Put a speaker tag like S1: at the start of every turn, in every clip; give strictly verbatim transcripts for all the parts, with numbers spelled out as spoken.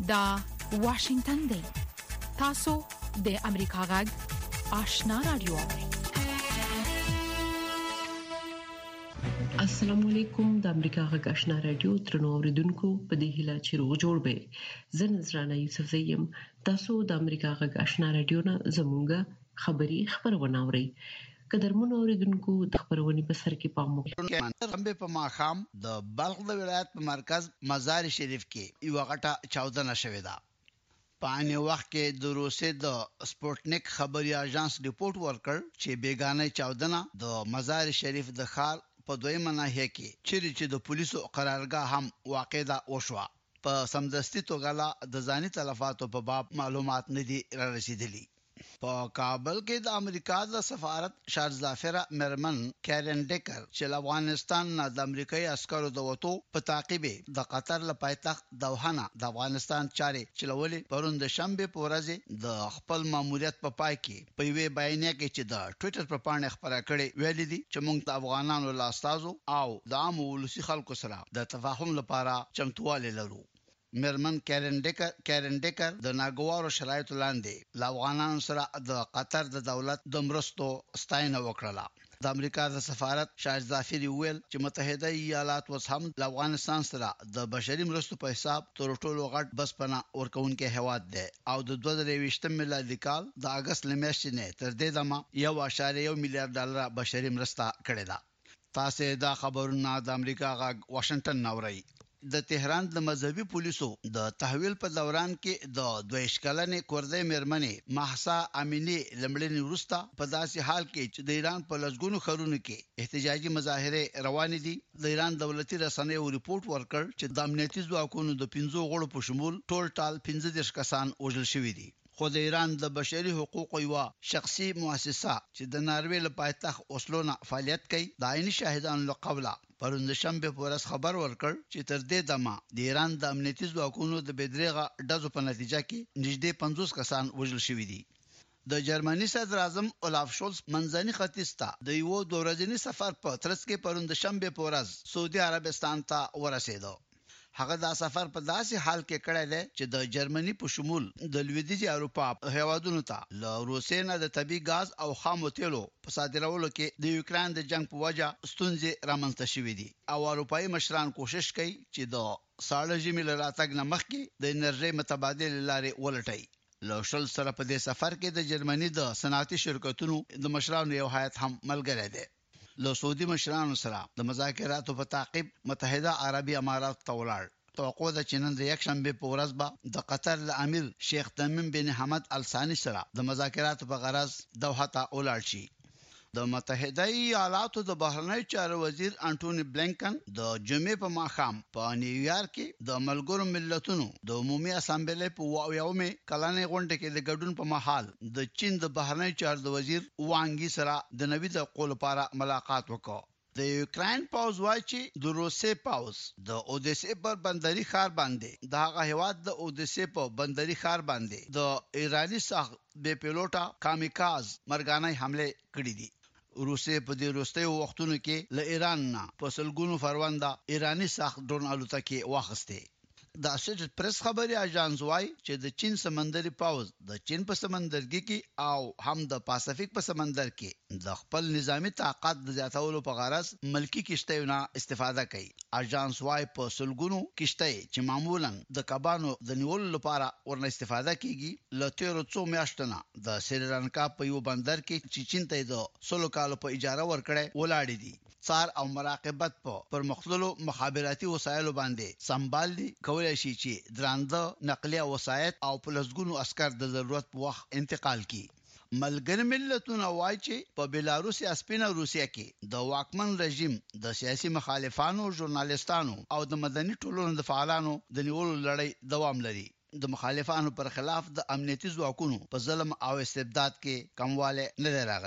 S1: دا واشنگتن دی. تاسو د امریکا غږ آشنا رادیو.
S2: السلام علیکم. د امریکا غږ آشنا رادیو ترنو اوریدونکو په دې هیله چې روغ جوړ به. زه نذرانه یوسف زیم. تاسو د امریکا غږ آشنا رادیو نه زموږه خبری خبرونه اورئ. قدرمن اوریدونکو د خبرونې په سر کې پام وکړئ.
S3: رمبه په ماخام د بلخ د ولایت په مرکز مزار شریف کې یو غټه چاودنه شوې ده. په ان وخت کې د روسي د سپوتنیک خبري اژانس ریپورت ورکړ چې بیگانه چاودنه د مزار شریف د ښار په دویمه ناحیه کې چیرې چې د پولیسو قرارګاه هم واقع ده وشوه. په سمدستي توګه د ځاني تلفاتو په باب معلومات نه دي را رسیدلي. په کابل کې د امریکا د سفارت شارزافره مرمن کیرن ډیکر چې افغانستان نه د امریکایي عسکرو د وټو په تعقیب د قطر له پایتخت دوحه نه د افغانستان چارې چلولې پرون د شنبه په ورځ د خپل ماموریت په پای کې په وی بیانیه کې چې د ټوئیټر پر پاڼه خبره کړې ویلي دي چې موږ د افغانانو له استازو او د عام ولسی خلکو سره د تفاهم لپاره چمتواله لرو. مرمن کیرن ډیکر کیرن ډیکر د ناګوارو شرایطو لاندې له افغانانو سره د قطر د دولت د مرستو ستاینه وکړه. د امریکا د سفارت شارزافری ویل چې متحده ایالات اوس هم د افغانستان سره د بشري مرستو په حساب تر ټولو غټ بسپنه ورکوونکې هیواد دی او د دوه زره یوویشتم میلادي کال د اگست لمیاشتې نه تر دې دمه یو اعشاریه یو میلیارډ ډالر بشري مرسته کړې ده. تاسو دا خبرونه د امریکا غږ واشنگټن نوري. د تهران د مذهبي پولیسو د تحویل په دوران کې د دویش کلنې کوردۍ مرمنې محسا امینی لمړنی وروسته په داسې حال کې چې د ایران په لږګونو خرونو کې احتجاجي مظاهره روان دي. د ایران دولتي رسنیو ریپورت ورکړ چې د امنیتي ځواکونو د پنځو غړو په شمول ټول ټال پنځه دېرش کسان وژل شوي دي. خو د ایران د بشري حقوقو یو شخصي مؤسسه چې د ناروې له پایتخت اوسلو نه فعالیت کوي د عیني شاهدانو له قبله پرون د شنبه په ورځ خبر ورکړ چې تر دې دمه د ایران د امنیتي ځواکونو د بدرېغه ډزو په نتیجه کې نږدې پنځوس کسان وژل شوي دي. د جرمني صدر اعظم اولاف شولز منځني ختیځ ته د یو دوه ورځني سفر په ترڅ کې پرون د شنبه په ورځ سعودي عربستان ته ورسېد. هغه دا سفر په داسې حال کې کړی دی چې د جرمني په شمول د لویدیځي اروپا هیوادونو ته له روسیې نه د طبي غاز او خامو تیلو په صادرولو کې د یوکرين د جنگ په وجه ستونزې رامنځته شوې دي او اروپایي مشران کوشش کوي چې د ساړه ژمي له راتګ نه مخکې د انرژي متبادل لارې ولټي. له شل سره په دې سفر کې د جرمني د صنعتي شرکتونو د مشرانو یو هیئت هم ملګری دی. له سعودي مشرانو سره د مذاکراتو په تعقیب متحده عربي امارات ته ولاړ. توقع ده چې نن د یک شنبه په ورځ به د قطر له امیر شیخ تمیم بن حمد ال ثاني سره د مذاکراتو په غرض دوحه ته ولاړ شي. د متحده ایالاتو د بهرنی چارو وزیر انټونی بلینکن د جمعې په ماښام په نیویارک کې د ملګرو ملتونو د عمومي اسامبلې په یومې کلنې غونډه کې د ګډون په محل د چین د بهرنی چارو د وزیر وانګي سره د نوي د قول لپاره ملاقات وکړ. د یوکرين پاوز وایي چې د روسي پاوز د اودیسه پر بندري ښار باندې د هغه هواد د اودیسه په بندري ښار باندې د ایراني ساخت بې پیلوټه کامیکاز مرګانه حمله کړې دي. روسي په دې وروستیو وختونو کې له ایران نه په سلګونو فروانده ایراني ساخت ډرون الوتکې واخیستې. د اسوسییټډ پریس خبري اژانس وايي چې د چین سمندري پاوز د چین په سمندرګي کې او هم د پاسفیک په سمندر کې د خپل نظامی طاقت د زیاتولو په غرض ملکی کشتیونه استفاده کوي. اژانس وايي په سلګونو کشتۍ چې معمولا د کبانو د نیولو لپاره ورنه استفاده کیږي له تیرو څو میاشتو نه د سریلانکا په یو بندر کې چې چین ته د سلو کالو په اجاره ورکړې ولاړې دي. څار او مراقبت په پرمختللو مخابراتي وسایلو باندې سمبال دي کولای شي چې درانده نقلیه وسایط او پلسګونو عسكر د ضرورت په وخت انتقال کړي. ملګری ملتونه وايي چې په بلاروس اسپینا روسیا کې د واکمن رژیم د سیاسي مخالفانو ژورنالیستانو او د مدني ټولنو د فعالانو د نیولو لړۍ دوام لري. د مخالفانو پر خلاف د امنیتي ځواکونو په ظلم او استبداد کې کمواله نه راغله.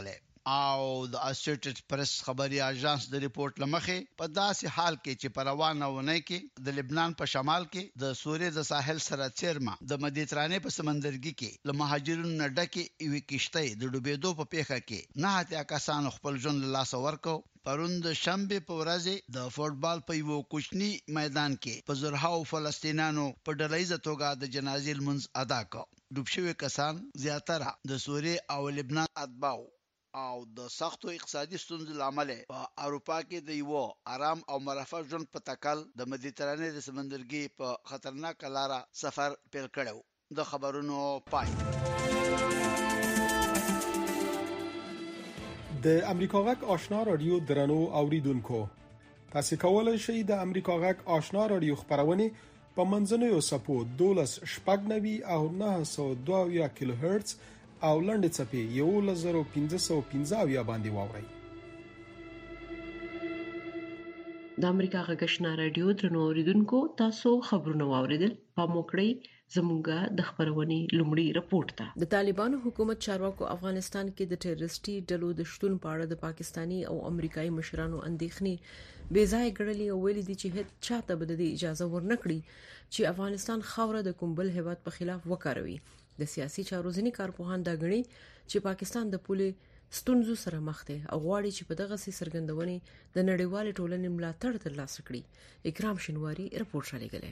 S3: او د اسوسییټډ پریس خبري اژانس د ریپورت لمخې په داسې حال کې چې په روانه ونه کې د لبنان په شمال کې د سوریې د ساحل سره چیرما د مدیترانې په سمندرګي کې له مهاجرینو نه ډکه یوه کشته د ډوبېدو په پیښه کې نه هاتیا کسان خپل ژوند له لاسه ورکو. پروند شنبه په ورځ د فوټبال په یو کوچنی میدان کې په زرهاو فلسطینیانو په ډلهیزه توګه د جنازې لمونځ ادا کړ. ډوب شوي کسان زیاتره د سوریې او لبنان اتباع او د سختو اقتصادي ستونزو لامل په اروپا کې د یو آرام او مرفه ژوند په تکل د مدیترانې د سمندرګي په خطرناک لاره سفر پیل کړو. د خبرونو پای.
S4: د امریکا غږ آشنا رادیو درنو اوریدونکو، تاسو کولی شئ د امریکا غږ آشنا رادیو خبرونه په منځنوي سپو دولس شپږ نوي او نه سوه دوه اویا کیلو هرتز او لنډ چپی یو زرو پنځه سوه پنځه اویا باندې واورئ.
S2: د امریکا غږ آشنا رادیو درنو اوریدونکو، تاسو خبرونه واوریدل. په موکړی زموږه د خبرونې لومړی رپورت ته.
S5: د طالبانو حکومت چارواکو افغانستان کې د ټیرریسټي ډلو د شتون په اړه د پاکستانی او امریکایي مشرانو اندېښنې بې ځای ګڼلې او ویلي دي چې هیڅ چاته به د اجازه ورنکړي چې افغانستان خاوره د کوم بل هیواد په خلاف وکاروي. د سیاسي چارو ځینې کارپوهان دا ګڼي چې پاکستان د پولې ستونزو سره مخ دی او غواړي چې په دغه سي سرګندونې د نړیوال ټولنې ملاتړ ترلاسه کړي. اکرام شینواری رپورټ راغلی.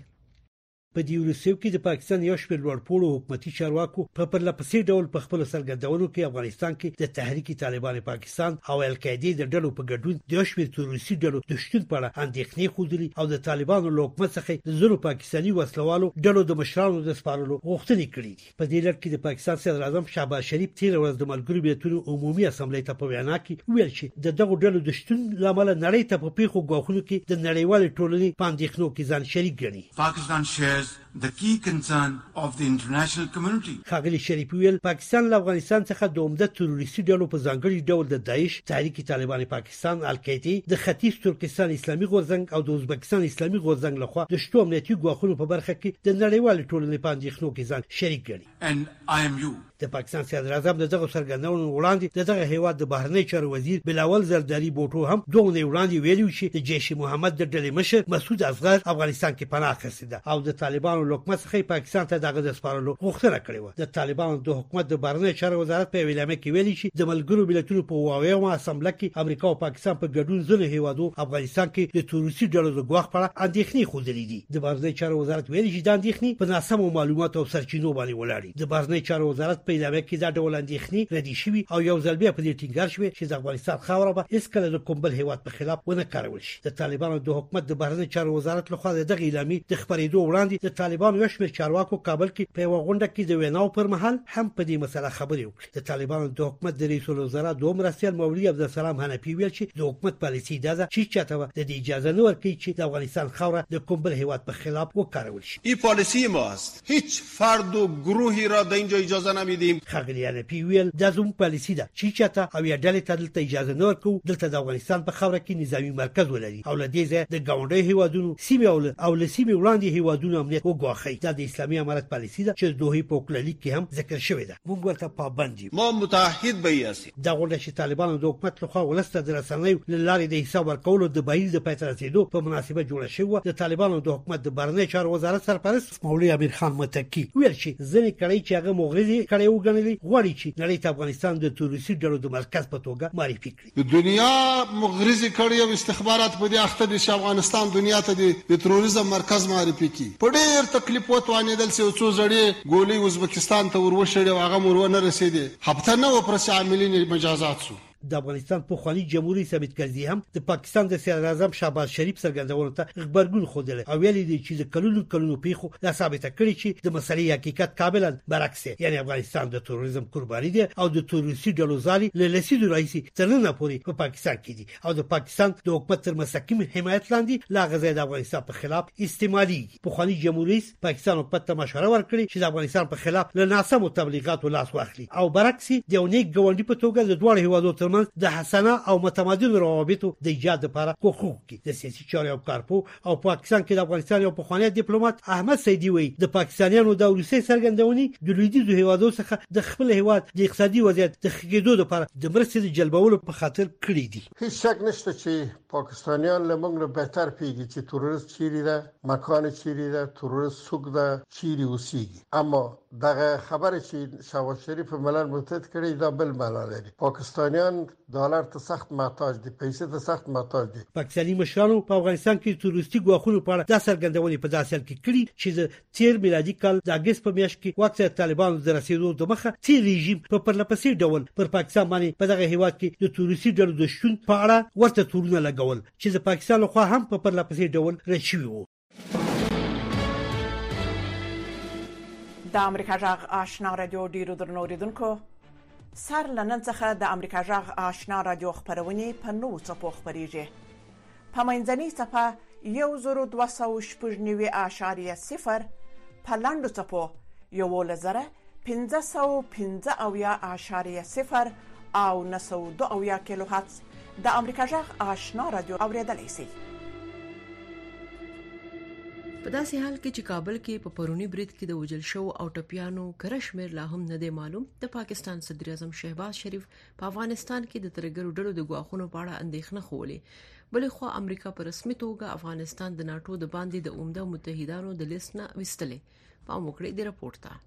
S6: په دې ورسېو کې د پاکستان یو شمېر لوړپوړو حکومتي چارواکو په پرلپسې ډول په خپل سرګردونو کې افغانستان کې د تحریک طالبان پاکستان او القاعده د ډلو په ګډون د یو شمېر تروریستي ډلو د شتون په اړه اندېښنې خوځلي او د طالبانو له حکومت څخه د زرو پاکستاني وسلوالو ډلو د مشرانو د سپارلو غوښتنې کړې دي. په دې لړ کې د پاکستان صدر اعظم شهباز شریف تیر ورځ د ملګرو ملتونو عمومي اسامبلې ته په وینا کې ویل چې د دغو ډلو د شتون لامل نړۍ ته په پیښو غوښنو کې د نړیوال ټولنې په اندېښنو کې ځان شریک ګڼي.
S7: Pakistan shares the key concern of the international community.
S6: خاغلی شریف ویل پاکستان له افغانستان څخه د عمده تروریستي ډلو په ځانګړي ډول د داعش، تحریک طالبان پاکستان، القاعده، د ختیځ ترکستان اسلامي غورځنګ او د ازبکستان اسلامي غورځنګ لخوا د شتو امنیتي ګواښونو په برخه کې د نړیوال ټولنې په اندېښنو کې ځان شریک ګڼي.
S7: And I am you.
S6: د پاکستان صدر اعظم دغه سرګندونو وړاندې دغه هیواد د بهرنی چارو وزیر بلاول زرداری بوټو هم دوه نه وړاندې ویلو چې د جیش محمد د ډلې مشر مسعود افغان افغانستان کې پناه اخیسته او د طالبانو حکومت څخه پاکستان ته دغه د سپارلو غوښتنه کړې و. د طالبانو د حکومت د بهرنی چارو وزارت په ویلامه کې ویلي چې د ملګرو ملتونو په واویو اسامبله کې امریکا او پاکستان په ګډون ځنه هیوادو افغانستان کې د تروریستي ډلو د ګواښ په اړه اندېښنې خوځلې دي. د بهرنی چارو وزارت ویلي چې د اندېښنې په ناسمو معلوماتو او سرچینو باندې ولاړ دي. د بهرنی چارو وزارت په ویلامه کې دا اندېښنې ردی شوی او یو ځل بیا په دې ټینګار شوی چې د افغانستان خاوره به هیڅ کله د کوم بل هیواد په خلاف ونه کارول شي. د طالبانو د حکومت د بهرنی چارو وزارت لخوا دغه اعلامیه د خبرېدو وړاندې د طالبانو یو شمېر چارواکو کابل کې په یو غونډه کې د ویناو پر مهال هم په دې مسله خبرې وکړې. د طالبانو د حکومت د رئیس الوزرا دوم مرستیال مولوي عبدالسلام حنفي ویل چې د حکومت پالیسي دا ده چې چاته د اجازه نه ورکړي چې د افغانستان خاوره د کوم بل هیواد په خلاف وکارول شي.
S8: این پالیسی ماست. هیچ فرد و گروهی را در اینجا اجازه نمیدیم.
S6: خاغلی حنفي ویل دا زموږ پالیسي ده چې چاته او یا ډلې ته دلته اجازه نه ورکوو دلته د افغانستان په خاوره کې نظامي مرکز ولري او له دې ځایه د ګاونډیو هیوادونو سیمې او له سیمې وړاندې هیوادونو امنیت وګواښي. دا د اسلامي امارت پالیسي ده چې د دوحې په وکړلیک کې هم ذکر شوی ده. موږ ورته پابند یو.
S8: ما متحد به یاسي.
S6: دا غونډه چې طالبانو د حکومت لخوا ولسته د رسنیو له لارې د حساب ورکولو د بهیر د پای ته رسېدو په مناسبت جوړه شوې. د طالبانو د حکومت د بهرنی چارو وزارت سرپرست مولوي امیر خان متکی ویل چې ځینې کړۍ چې هغه مغرضي کړۍ وګڼلې غواړي چې نړۍ ته افغانستان د تروریستي ډلو د مرکز په توګه معرفي کړي.
S8: د دنیا مغرضي کړۍ او استخبارات په دې اخته دي چې افغانستان دنیا ته د تروریزم مرکز معرفي کړي. په ډېر تکلیف وتوانېدل چې څو زړې ګولۍ ازبکستان ته وروشړې او هغه مور ونه رسېدې. هفته نه و پر عاملین مجازات شو.
S6: د افغانستان پخوانی جمهوریت ثابت کرزي هم د پاکستان د صدر اعظم شهباز شریف سرګردونو ته خبرګون خوده او ویلي دي چې د کلونو کلونو پیښو دا ثابت کړي چې د مسلې حقیقت کاملا برعکس یعنی افغانستان د تروریزم قرباني دي او د تروریستي ډلو ځالي له لسیدو رئیسي ترنه پوري په پاکستان کې دي او د پاکستان د حکومت تر مستقیم حمایت لاندې لا غزا د افغانستان په خلاف استعمالي. پخوانی جمهوریت پاکستان حکومت ته مشوره ورکړي چې د افغانستان په خلاف له ناسمو تبلیغاتو لاس واخلي او برعکس د یو نیک ګاونډي په توګه د دوه هیوادو ترمنځ د حسنه او متمدن روابطو د ایجاد لپاره کوښښ کوي. د سیاسي چارو او کارپو او پاکستان کې د افغانستان یو پخوانی ډیپلوماټ احمد سیدی وایي د پاکستانیانو د ولسی سرګندونې د لویدیځو هیوادو څخه د خپل هیواد د اقتصادي وضعیت د ښه کېدو لپاره د مرستې د جلبولو په خاطر کړی دي.
S9: هیڅ شک نشته چې پاکستانیان له موږ نه بهتر پیږي چې تروریست چیرې ده، مکان چیرې ده، تروریست څوک ده، چیرې اوسېږي. اما دغه خبره چې شهباز شریف ملل متحد کړی دا بل معنا لري. پاکستانیان ډالر ته سخت محتاج دي، پیسې ته سخت محتاج دي.
S6: پاکستاني مشرانو په افغانستان کې تروریستي ګواښونو په اړه د څرګندونې په داسې حال کې کړي چې د تیر میلادي کال د اگست په میاشت کې وخت د طالبانو د رسیدو د مخه تیر رژیم په پرلپسې ډول پر پاکستان باندې په دغه هیواد کې د تروریستي ډلو د شتون په اړه ورته تورونه لګول چې د پاکستان لخوا هم په پرلپسې ډول رد شوي وو.
S10: د امریکا جغ آشنا رادیو ډیرو درنو اوریدونکو، سر لنن څخه د امریکا جغ آشنا رادیو خبرونه په نوو څپو خبريږي. په منځنۍ څپه یو زرو دوه سوه شپږ نوي اعشاریه صفر، په لاندو څپو یولس زره پنځه سوه پنځه اویا اعشاریه صفر او نهه سوه دوه اویا کیلو هرتز د امریکا جغ آشنا رادیو اوریدلای شئ.
S5: په داسې حال کې چې کابل کې په پرونی برید کې د وجل شو او ټپیانو کرشمیر لا هم نه دی معلوم، د پاکستان صدر اعظم شهباز شریف په افغانستان کې د ترګرو ډلو د ګواښونو په اړه اندېښنه خولې. بلې خو امریکا په رسمي توګه افغانستان د ناتو د باندې د عمده متحدانو د لیست نه وستلې. پام وکړئ د راپور ته.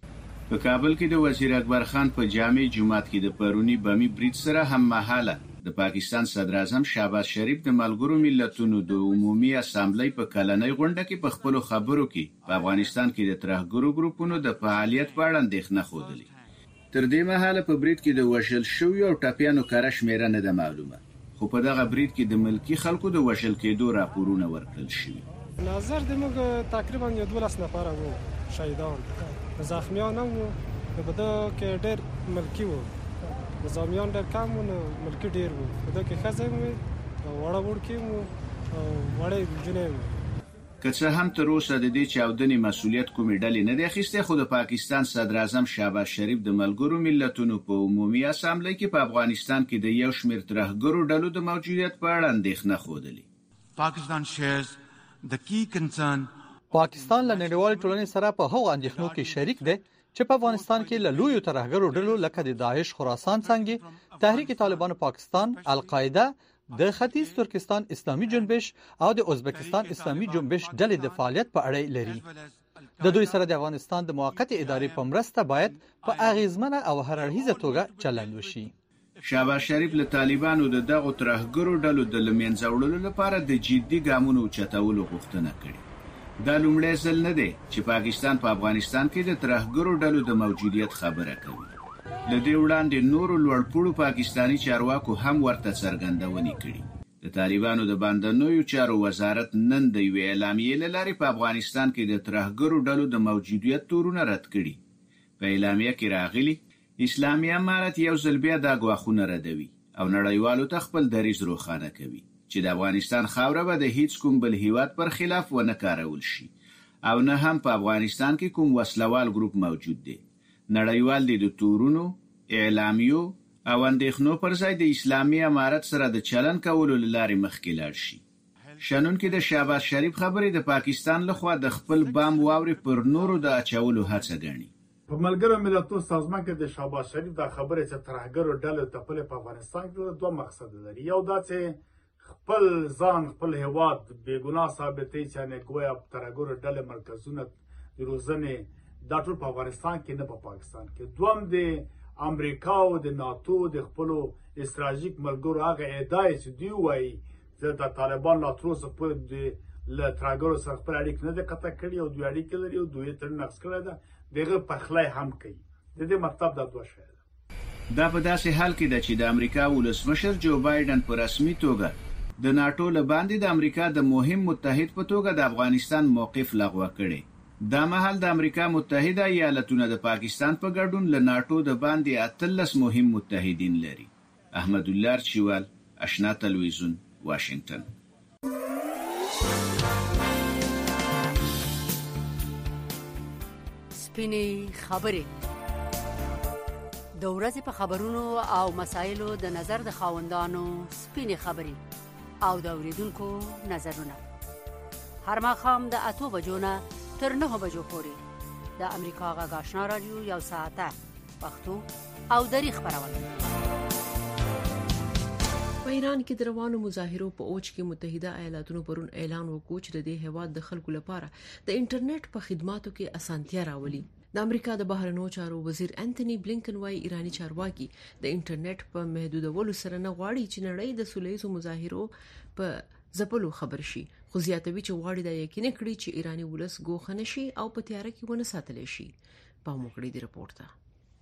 S11: په کابل کې د وزیر اکبر خان په جامع جمعات کې د پرونی بمی برید سره هم مهاله د پاکستان صدر اعظم شهباز شریف د ملګرو ملتونو د عمومي اسامبلې په کلنۍ غونډه کې په خپل خبرو کې په افغانستان کې د ترهګرو ګروپونو د فعالیت په اړه اندېښنه خوده. تر دې مهاله په برید کې د وژل شویو او ټپیانو کره شمیره نه ده معلومه، خو په دغه برید کې د ملکی خلکو د وژل کېدو راپورونه ورکړل شوي.
S4: نظر د موږ تقریبا یو دولس نفر وو شهیدان، زخمیان وو، په دا کې ډېر ملکی وو، نظامیان ډېر کم وو، ملکی ډېر وو، په دا کې ښځې وو، وړه وړکي وو او وړې نجونې وو.
S11: که څه هم تر اوسه د دې چاودنې مسؤلیت کومې ډلې نه دی اخیستی، خو د پاکستان صدر اعظم شهباز شریف د ملګرو ملتونو په عمومي اسامبلې کې په افغانستان کې د یو شمېر ترهګرو ډلو د موجودیت په اړه اندېښنه ښودلې.
S7: Pakistan shares the key concern.
S12: پاکستان له نړیوال ټولنې سره په هغو اندېښنو کې شریک دی چې په افغانستان کې له لویو ترهګرو ډلو لکه د داعش خراسان څنګه، تحریک طالبان پاکستان، القاعده، د ختیځ ترکستان اسلامي جنبش او د ازبکستان اسلامي جنبش ډلې د فعالیت په اړه لري. د دوی سره د افغانستان د موقت ادارې په مرسته باید په اغیزمنه او هر اړخیزه توګه چلند وشي.
S11: شهباز شریف له طالبانو د دغو ترهګرو ډلو د لمنځه وړلو لپاره د جدي ګامونو اوچتولو غوښتنه کړې. دا لومړی ځل نه دی چې پاکستان په افغانستان کې د ترهګرو ډلو د موجودیت خبره کوي. له دې وړاندې نورو لوړپوړو پاکستاني چارواکو هم ورته څرګندونې کړي. د طالبانو د باندنیو چارو وزارت نن د یوې اعلامیې له لارې په افغانستان کې د ترهګرو ډلو د موجودیت تورونه رد کړي. په اعلامیه کې راغلي اسلامي امارت یو ځل بیا دا ګواښونه ردوي او نړیوالو ته خپل دریځ روښانه کوي چې د افغانستان خاوره به د هیڅ کوم بل هیواد پر خلاف ونه کارول شي او نه هم په افغانستان کې کوم وسلوال ګروپ موجود دی. نړیوال دي د تورونو، اعلامیو او اندېښنو پر ځای د اسلامي امارت سره د چلن کولو لارې مخکې لاړ شي. شنن کې د شهباز شریف خبرې د پاکستان لخوا د خپل بام واوري پر نورو د اچولو هڅه ګڼي.
S13: په ملګرو ملتونو سازمان کې د شهباز شریف د خبرې چې ترهګرو ډلې ته په افغانستان کې دوه مقصد لري. یو دا چې خپل ځان خپل هیواد بیګناه ثابتوي چې نه ګویا ترهګرو ډلې مرکزونه د روزنې دا ټول په افغانستان کې نه په پاکستان کې. دوم د امریکا او د ناتو د خپل استراتیژیک ملګرو هغه ادعای چې دوی وایي چې د طالبان لا تر اوسه پورې د له ترهګرو سره خپل اړیکې نه دي قطع کړي او دوی اړیکې لري او دوی تر نقص کړی ده دغه پخلی هم کوي. د دې مطلب دا دوه شی ده.
S11: دا په داسې حال کې ده چې د امریکا ولسمشر جو بایدن په رسمي توګه د ناتو له باندې د امریکا د مهم متحد په توګه د افغانستان موقف لغوه کړي. دا مهال د امریکا متحده ایالتونو د پاکستان په ګډون له ناتو د باندې اتلس مهم متحدین لري. احمد الله چوال، آشنا تلویزیون، واشنگتن.
S14: سپینې خبرې د ورځې په خبرونو او مسایلو د نظر د خاوندانو سپینې خبرې او د اوریدونکو نظرونه هر ماښام د اتو بجو نه تر نهو بجو پورې د امریکا غږ آشنا رادیو یو ساعته پښتو او دری خبرونه.
S5: په ایران کې د روانو مظاهرو په اوج کې متحده ایالاتونو پرون اعلان وکړ چې د دې هیواد د خلکو لپاره د انټرنیټ په خدماتو کې اسانتیا راولي. د امریکا د بهرنیو چارو وزیر انټونی بلینکن وايي ایرانی چارواکي د انټرنیټ په محدودولو سره نه غواړي چې نړۍ د سولهییزو مظاهرو په ځپلو خبر شي، خو زیاتوي چې غواړي دا یقیني کړي چې ایرانی ولس ګوښه نشي او په تیاره کې ونه ساتل شي. په موکړې دی رپورت ته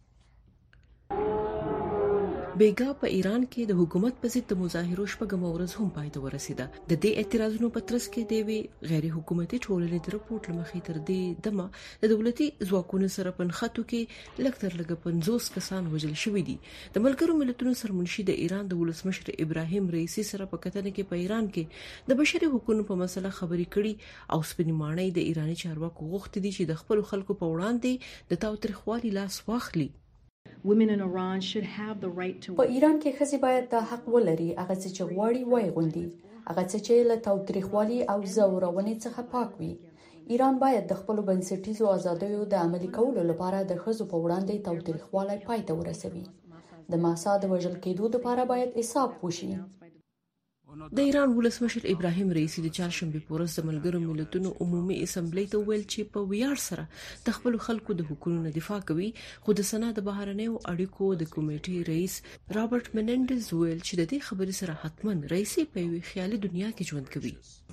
S5: بیګا په ایران کې د حکومت په ضد د مظاهرو شپږم ورځ هم پای ته ورسیده. د دې اعتراضونو په ترڅ کې د وی غیر حکومتي ټولنې د رپورت لمخې تر دې دمه د دولتي ځواکونو سره په نښتو کې لکتر لګ پنځوس کسان وژل شوي دي. د ملګرو ملتونو سرمنشي د ایران د ولسمشر ابراهیم رئیسی سره په کتنه کې په ایران کې د بشري حقوقو په مسله خبرې کړي او سپینمانۍ د ایرانی چارواکو غوښتي دي چې د خپل خلکو په وړاندې د تاوتریخوالي لاس واخلي.
S15: په ایران کې ښځې باید د حق ولري هغه چې غواړي وای غوندي، هغه چې له تاوتریخوالي او زورونې څخه پاک وي. ایران باید د خپل بنسټیزو آزادیو د عملي کولو لپاره د ښځو په وړاندې تاوتریخوالي پای ته ورسوي. د ماسا د وژل کېدو لپاره باید حساب وشي.
S5: د ایران ولسمشر ابراهیم رئیسی د چهارشنبه په ورځ د ملګرو ملتونو عمومي اسمبلی ته ویل چې په ویاړ سره د خپل خلکو د حقوقو دفاع کوي، خو د سنا د بهرنیو اړیکو د کمیټې رئیس رابرټ منندز ویل چې د دې خبرې سره حتماً رئیسی په یو خیالي دنیا کې ژوند کوي.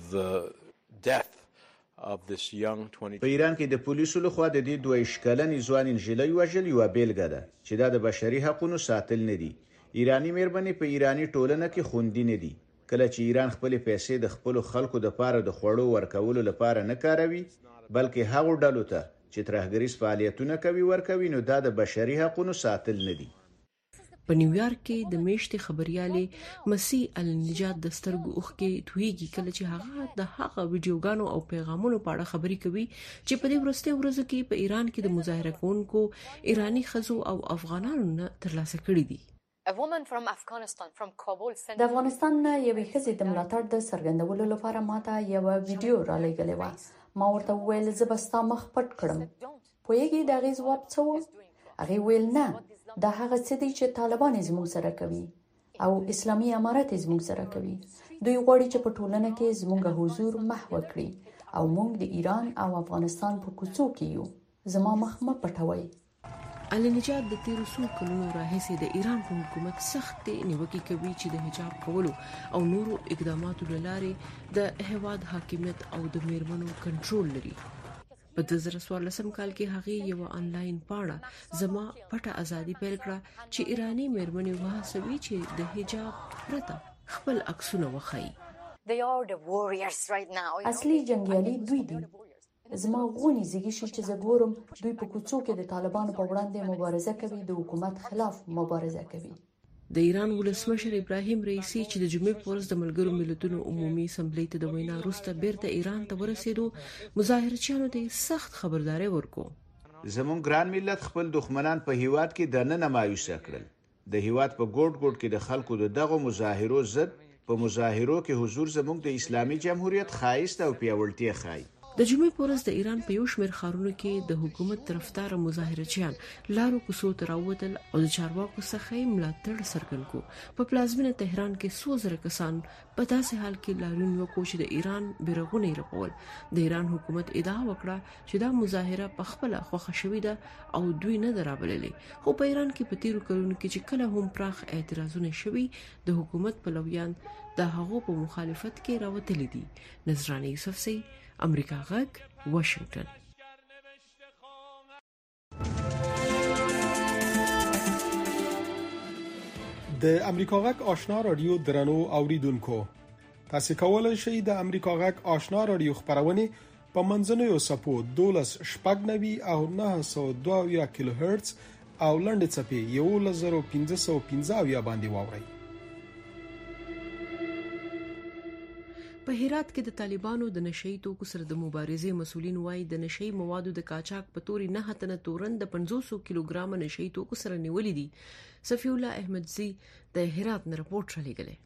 S16: په ایران کې د پولیسو لخوا د دې دوه اشکالنې ځوان انجلۍ وژل یو بیلګه ده چې دا د بشري حقوقو ساتل نه دي. ایرانی مېرمنې په ایرانی ټولنه کې خوندي نه دي. کله چې ایران خپل پیسې د خپل خلکو د پاره د خوړو ورکولو لپاره نه کاروي بلکې هغه ډلو ته چې ترهګریز فعالیتونه کوي ورکوي، نو دا د بشري حقوقو ساتل نه دي.
S5: په نیویارک کې د میشتې خبريالې مسیح النجات د سترګو اوخ کې تویږي کله چې هغه د هغه ویډیوګانو او پیغامونو په اړه خبرې کوي چې په دې ورسته ورځو کې په ایران کې د مظاهره کوونکو ایرانی خزو او افغانانو نه ترلاسه کړي دي.
S15: د افغانستان نه یوې ښځې د ملاتړ د څرګندولو لپاره ماته یو ویډیو را لېږلې و. ما ورته وویل زه به ستا مخ پټ کړم. پوهېږې د هغې ځواب څه و؟ هغې ویل نه، دا هغه څه دي چې طالبان یې زموږ سره کوي او اسلامي امارت یې زموږ سره کوي. دوی غواړي چې په ټولنه کې زموږ حضور محو کړي او موږ د ایران او افغانستان په کوڅو کې یو. زما مخ مه پټوئ.
S5: النجات د تیرو څو کلونو راهیسې د ایران په حکومت سخت نیوکې کوي چې د حجاب کولو او نورو اقداماتو لاره د هیواد حاکمیت او د میرمنو کنټرول لري. په دوه زره څوارلسم کال کې هغه یو آنلاین پاڼه زما پټه ازادي پیل کړه چې ایرانی میرمنې وهڅوي چې د حجاب پرته خپل عکسونه وښيي.
S15: اصلي جنگیالي دوی دي. زما غونی زیږی شي چې زه ګورم دوی په کوڅو کې د طالبانو په وړاندې مبارزه کوي، د حکومت خلاف مبارزه کوي.
S5: د ایران ولسمشر ابراهیم رئیسی چې د جمعې په ورځ د ملګرو ملتونو عمومي اسمبلی ته د وینا وروسته بیرته ایران ته ورسېدو، مظاهرچیانو ته سخت خبرداري ورکړه.
S16: زموږ ګران ملت خپل دښمنان په هیواد کې د نه مایوسه کړل. د هیواد په ګوټ ګوټ کې د خلکو د دغه مظاهرو ضد په مظاهرو کې حضور زموږ د اسلامي جمهوریت خایست او پیاوړتیا خای.
S5: د جمعې په ورځ د ایران په یو شمېر ښارونو کې د حکومت طرفدار مظاهرچیان لارو کوڅو ته راووتل او د چارواکو څخه یې ملاتړ څرګند کړ. په پلازمینه تهران کې څو زره کسان په داسې حال کې لاریون وکړ چې د ایران بیرغونه یې رپول. د ایران حکومت ادعا وکړه چې دا مظاهره په خپله خوښه شوې ده او دوی نه درابللې، خو په ایران کې په تیرو کلونو کې چې کله هم پراخ اعتراضونه شوي د حکومت پلویان د هغو په مخالفت کې راوتلي دي. نظرانه یوسفزۍ، امریکا غږ، واشنگټن.
S4: د امریکا غږ آشنا رادیو درنو اوریدونکو، تاسو کولای شئ د امریکا غږ آشنا رادیو خبرونه په منځنوي سپو دولس شپږ نوي او نه سوه دوه کیلو هرتز او لنډ چپی یو لزر پنځه سوه پنځه باندې واورئ.
S5: په هرات کې د طالبانو د نشئی توکو سره د مبارزې مسولین وایي د نشئی موادو د قاچاق په توري نه هتنه تورن د پنځوس کیلوګرام نشئی توکو سره نیولې دي. صفی الله احمدزی د هرات نه رپورټ رالیږلی.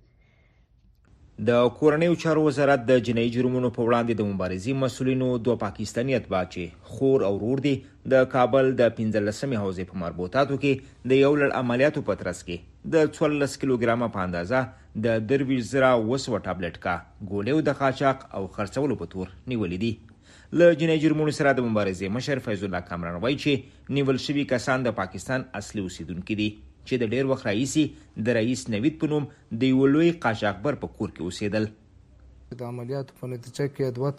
S17: د کورنیو چارو وزارت د جنایي جرمونو په وړاندې د مبارزې مسولینو دوه پاکستاني اتباع چې خور او ورور دي د کابل د پنځلسمې حوزې په مربوطاتو کې د یو لړ عملیاتو په ترڅ کې د څوارلس کیلوګرامه په اندازه د درویش زره اوه سوه ټابلیټ کا ګولیو د قاچاق او خرڅولو په تور نیولې دي. له جنایي جرمونو سره د مبارزې مشر فیض الله کامران وایي چې نیول شوي کسان د پاکستان اصلي اوسیدونکي دي چې د ډیر وخت راهیسي د رئیس نوید په نوم د یو لوی قاچاقبر په کور کې اوسېدل.
S18: د عملیاتو په نتیجه کې دوه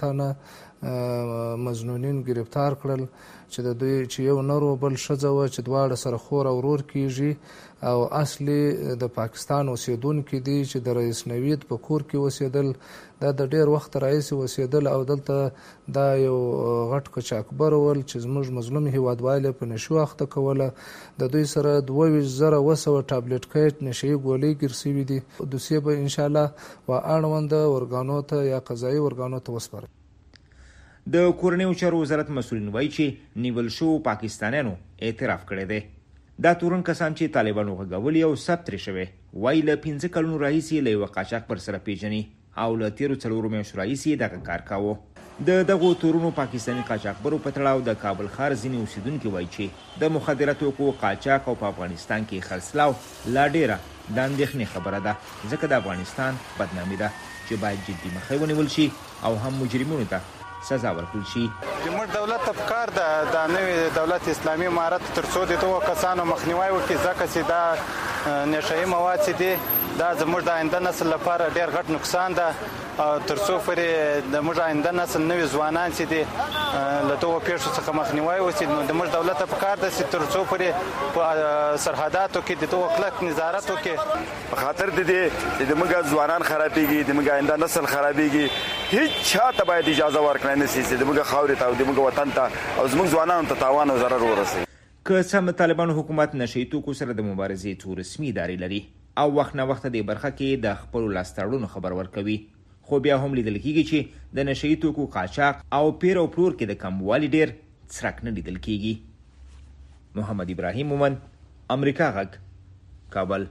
S18: تنه مظنونین گرفتار کړل چې د دوی چې یو نر و بل ښځه وه چې دواړه سره خور او ورور کیږي او اصلي د پاکستان اوسیدونکي دي چې د رئیس نوید په کور کې اوسېدل. دا د ډیر وخت راهیسې اوسېدل او دلته دا یو غټ قاچاقبر ول چې زموږ مظلوم هیوادوال په نشو اخته کوله. د دوی سره دوه ویشت زره اوه سوه ټابلیټ کیټ نشهیي ګولۍ ګیر سوي دي. دوسیه به انشاءالله و اړونده ورګانو ته یا قضایي ورګانو ته وسپارل.
S17: د کورنیو چارو وزارت مسؤلین وایي چې نیول شو پاکستانیانو اعتراف کړی دی. دا تورن کسان چې طالبانو غږولي او ثبت ترې شوی وایي له پنځه کلونو راهیسې له یوه قاچاقبر سره پیژني او له تیرو څلورو میاشتو راهیسې دغه کار کاوه. د دغو تورونو پاکستاني قاچاقبرو په تړاو د کابل ښار ځینې اوسیدونکي وایي چې د مخدره توکو قاچاق او په افغانستان کې خرڅلاو لا ډیره د اندېښنې خبره ده ځکه د افغانستان بدنامي ده چې باید جدي مخه ونیول شي او هم مجرمونو ته سزا ورکړل شي.
S19: زموږ دولت ته پکار ده د نوې دولت اسلامي امارت تر څو د دغو کسانو مخنیوی وکړي ځکه چې دا نشهیي مواد چې دي دا زموږ د آینده نسل لپاره ډېر غټ نقصان ده او تر څو پورې د موږ آینده نسل نوي ځوانان چې دي له دغو پیښو څخه مخنیوی وشي نو د موږ دولت ته پکار ده چې تر څو پورې په سرحداتو کې د دغو کلک نظارت وکړي.
S20: په خاطر د دې چې د موږ ځوانان خرابېږي د موږ آینده نسل خرابېږي هیڅ چاته باید اجازه ورکړای نه شي چې د موږ خاورې ته او د موږ وطن ته او زموږ ځوانانو ته تاوان او ضرر ورسوي.
S17: که سم طالبانو حکومت نشهیي توکو سره د مبارزې څو رسمي ادارې لري او وخت نه وخت د برخه کې د خپلو لاستهراوړنو خبر ورکوي خو بیا هم لیدل کیږي چې د نشهیي توکو قاچاق او پیر او پلور کې د کموالي ډیر څرک نه لیدل کیږي. محمد ابراهیم مومن امریکا غږ کابل.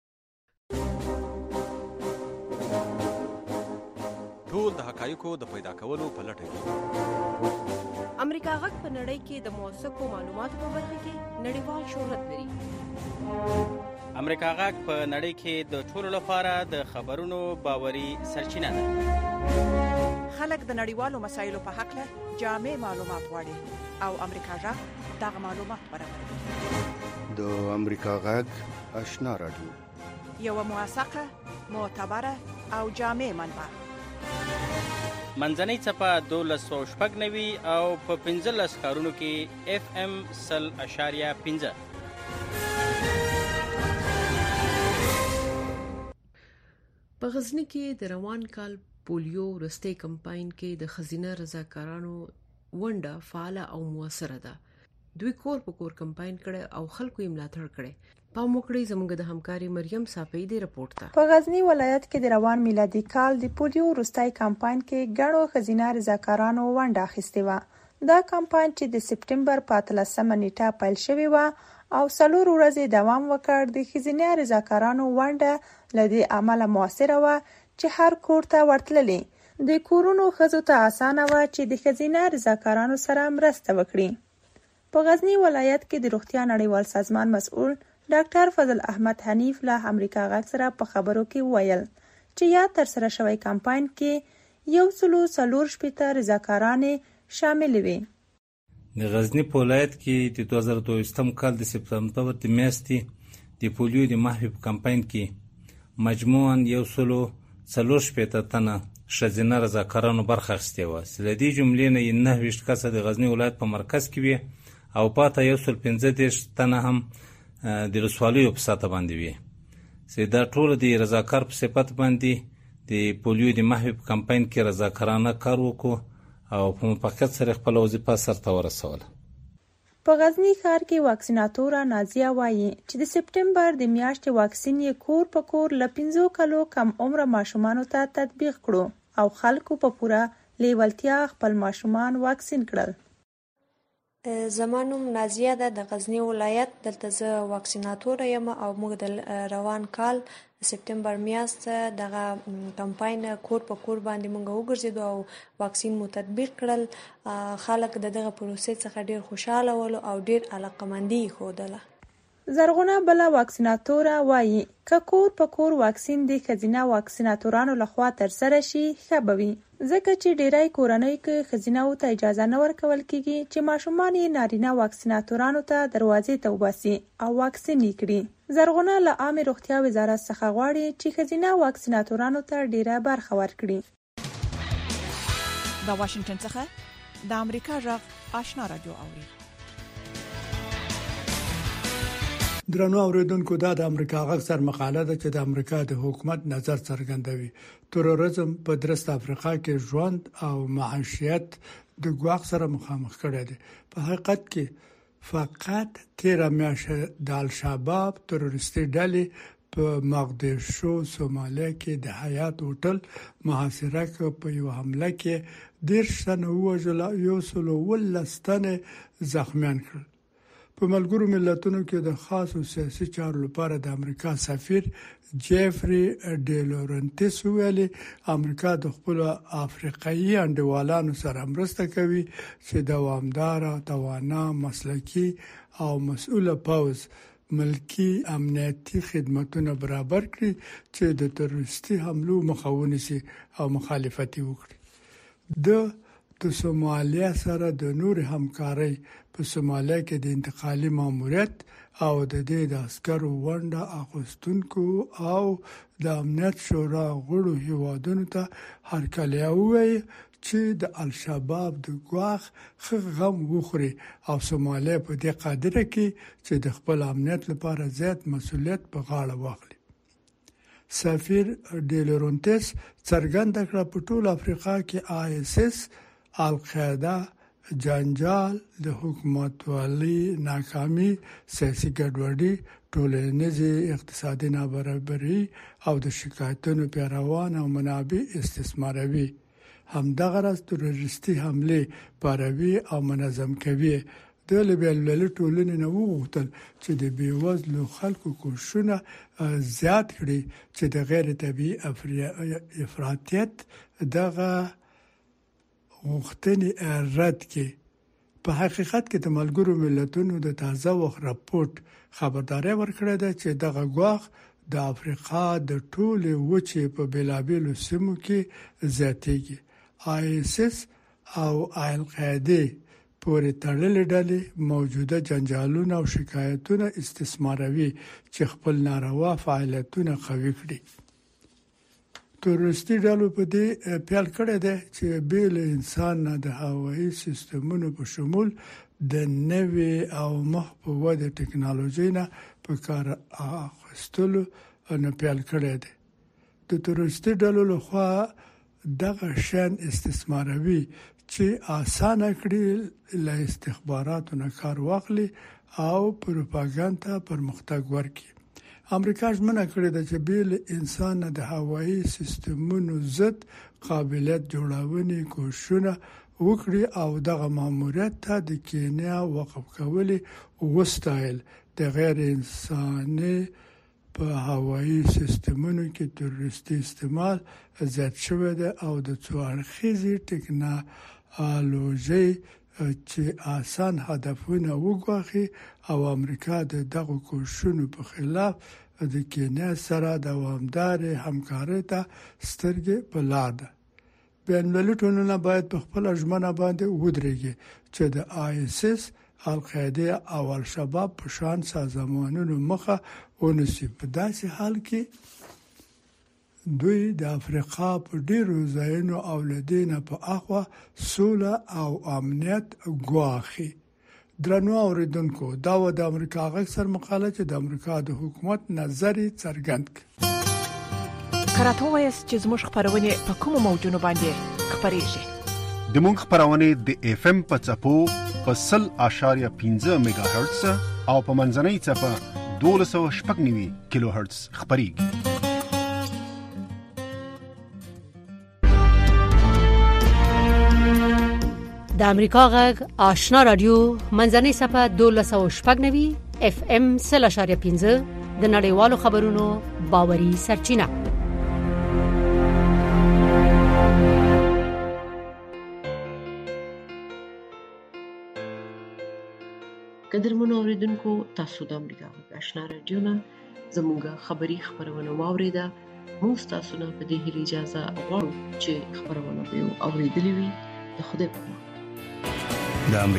S21: ټول د حقایقو د پیدا کولو په لټه کې
S5: امریکا غږ په نړۍ کې د موثقو معلوماتو په برخه کې نړیوال شهرت لري.
S22: امریکا غږ په نړۍ کې د ټولو لپاره د خبرونو باوري سرچینه ده.
S10: خلک د نړیوالو مسایلو په حق له جامع معلومات غواړي او امریکا غږ دغه معلومات برابروي.
S23: د امریکا غږ آشنا رادیو
S10: یو موثقه معتبره او جامع منبع.
S22: منځنۍ څپه دولس سوه شپږ نوي او په پنځلس ښارونو کې اف ام سل اشاریه پنځه.
S5: په غزني کې د روان کال پولیو وروستي کمپاین کې د خزینه رضاکارانو ونډه فعاله او موثره ده. دوی کور په کور کمپاین کړي او خلکو یې ملاتړ کړي. پام وکړئ زموږ د همکاري مریم صافی دی رپورټ ته.
S24: په غزنی ولایت کې د روان میلادي کال د پولیو وروستي کمپاین کې ګڼو خزینه رضاکارانو ونډه اخیستې وه. دا کمپاین چې د سپټمبر په اتلسمه نیټه پیل شوی و او څلور ورځې دوام وکړ د خزینه رضاکارانو ونډه له دې امله موثره وه چې هر کور ته ورتللې. د کورونو ښځو ته اسانه وه چې د خزینه رضاکارانو سره مرسته وکړي. په غزنی ولایت کې د روغتیا نړیوال سازمان مسؤل ډاکټر فضل احمد حنیف له امریکا غږ سره په خبرو کې ویل چې یا تر سره شوی کمپاین کې یو سلو څلور شپېته رضاکارانې شامل وي.
S25: د غزنی په ولایت کې د دوه زره دویشتم کال د سپتمبر د میاشتې د پولیو د محوې په کمپاین کې مجموعاً یو سلو څلور شپېته تنه ښځینه رضاکارانو برخه اخیستې وه چې له دې جملې نه یې نهه ویشت کسه د غزني ولایت په مرکز کې وي او پاته یو سل پنځه دېرش تنه هم د رسوالیو په ساته باندې وي چې دا ټول د رضاکار په صفت باندې د پولیو د محوې په کمپاین کې رضاکارانه کار وکړو او په موفقیت سره خپله وظیفه سرته ورسوله.
S24: په غزنی ښار کې واکسیناتوره نازیه وایي چې د سپټمبر د میاشتې واکسین یې کور په کور له پنځو کلو کم عمره ماشومانو ته تطبیق کړو. او خلکو په پوره لیوالتیا خپل ماشومان واکسین کړل.
S1: زمانوم نازیه ده د غزنی ولایت. دلته زه واکسیناتور یم او موږ د روان کال سپتمبر میاشت دغه کمپاین کور په کور باندې موږ وګرځېدو او واکسین مو تطبیق کړل. خلک د دغه پروسې څخه ډیر خوشاله ول او ډیر علاقمندي ښودله.
S24: زرغونه بله واکسیناتوره وایي که کور په کور واکسین د ښځینه واکسیناتورانو لخوا ترسره شي ښه به وي، ځکه چې ډیری کورنیو کې ښځینه‌و ته اجازه نه ورکول کیږي چې ماشومان یې نارینه واکسیناتورانو ته دروازې ته وباسي او واکسین یې کړي. زرغونه له عامې روغتیا وزارت څخه غواړي چې ښځینه واکسیناتورانو ته ډیره برخه ورکړي.
S10: د واشنگټن څخه د امریکا غږ آشنا رادیو اوري.
S2: درنو اوریدونکو، دا د امریکا غږ سر مقاله ده چې د امریکا د حکومت نظر څرګندوي. تروریزم په درست افریقا کې ژوند او معیشت د ګواښ سره مخامخ کړی دی. په حقیقت کې فقط تیره میاشت د الشباب تروریستي ډلې په مقدشو سومالیا کې د حیات هوټل محاصره کړ. په یو حمله کې دیرش تنه ووژل، یو سل ولس تنه زخمیان کړل. په ملګرو ملتونو کې د خاصو سیاسي چارو لپاره د امریکا سفیر جیفری ډی لورنټس ویلي امریکا د خپل افریقایي انډیوالانو سره مرسته کوي چې دوامدار، توانا، مسلکي او مسؤله پوځ ملکی امنیتي خدماتونه برابر کړي چې د تروریستي حملو مخه ونیسي او مخالفت وکړي. د د سومالیا سره د نور همکارۍ په سومالیا کې د انتقالي ماموریت او د دې د عسکرو ونډه اخیستونکو او د امنیت شورا غړو هیوادونو ته هرکلی ووایي چې د الشباب د ګواښ غم وخوري او سومالیا په دې قادره کې چې د خپل امنیت لپاره زیات مسؤلیت په غاړه واخلي. سفیر ډی لورنټس څرګنده کړه په ټول افریقا کې آی اس اس، القاعده، جنجال، د حکومتولۍ ناکامي، سیاسي ګډوډي، ټولنیزې اقتصادي نابرابري او د شکایتونو پیروان او منابع استثماروي. همدغه راز تروریستي حمله پاروي او منظم کوي. د لیبرالي ټولنې نه وغوښتل چې د بیوزلو خلکو کوششونه زیات کړي چې د غیر طبیعي افراطیت دغه غوښتنې رد کړي. په حقیقت کې د ملګرو ملتونو د تازه وخت راپورټ خبرداري ورکړه ده چې دغه ګواښ د افریقا د ټولې وچې په بیلابیلو سیمو کې زیاتېږي. آی اس اس او القاعده پورې تړلې ډلې موجوده جنجالونه او شکایتونه استثماروي چې خپل ناروا فعالیتونه قوي کړي. تروریستي ډلو په دې پیل کړی دی چې بیل انسان نه د هوایي سیستمونو په شمول د نوې او مخ په وده ټکنالوژي نه په کار اخیستلو نه پیل کړی دی. د تروریستي ډلو لخوا دغه شان استثماروي چې اسانه کړي له استخباراتو نه کار واخلي او پروپاګاندا پرمختګ ورکړي. امریکا ژمنه کړې ده چې بیل انسان د هوایي سیستمونو ضد قابلیت جوړونې کوششونه وکړي او دغه ماموریت ته د کینیا وقف کولې وستایل. د غیر انساني په هوایي سیستمونو کې تروریستي استعمال زیات شوی دی او د څو اړخیزې ټکنالوژي چې آسان هدفونه وګواخي او امریکا د دغه کوششونو په خلاف د کینیا سره دوامدار همکاري ته سترګې په لار ده. بین‌المللي ټولنه باید په خپل ژمنه باندې ودرېږي چې د آی اس اس، القاعده او الشباب په شان سازمانونو مخه ونیسي. په داسې حال کې دوی د افریقا په ډیرو ځایونو او لدینه په اخوا سوله او امنیت ګواخي. درنو اوریدونکو، دا و د امریکا غږ سر مقاله چې د امریکا د حکومت نظر څرګند کړ.
S10: کراته وایس چې زموږ خبرونه په کومو موجونو باندې خبرېږي.
S23: د موږ خبرونه د اف ام په چپو په صفر اشاریه پنځه میگا هرتز او په منځنۍ چپه دوه سوه شپږ نوي کیلو هرتز خبرېږي.
S14: د امریکا غږ آشنا رادیو منځنۍ صفحه دولس او شپږ نوي اف ام سل اشاریه پنځه د نړیوالو خبرونو باوري سرچینه.
S5: قدرمنو اوریدونکو، تاسو د امریکا غږ آشنا رادیو نه زموږه خبری خبرونه واوریده. موږ تاسو نه په دې هیله اجازه غواړو چې خبرونه به اوریدلې وي. د خدای په امان.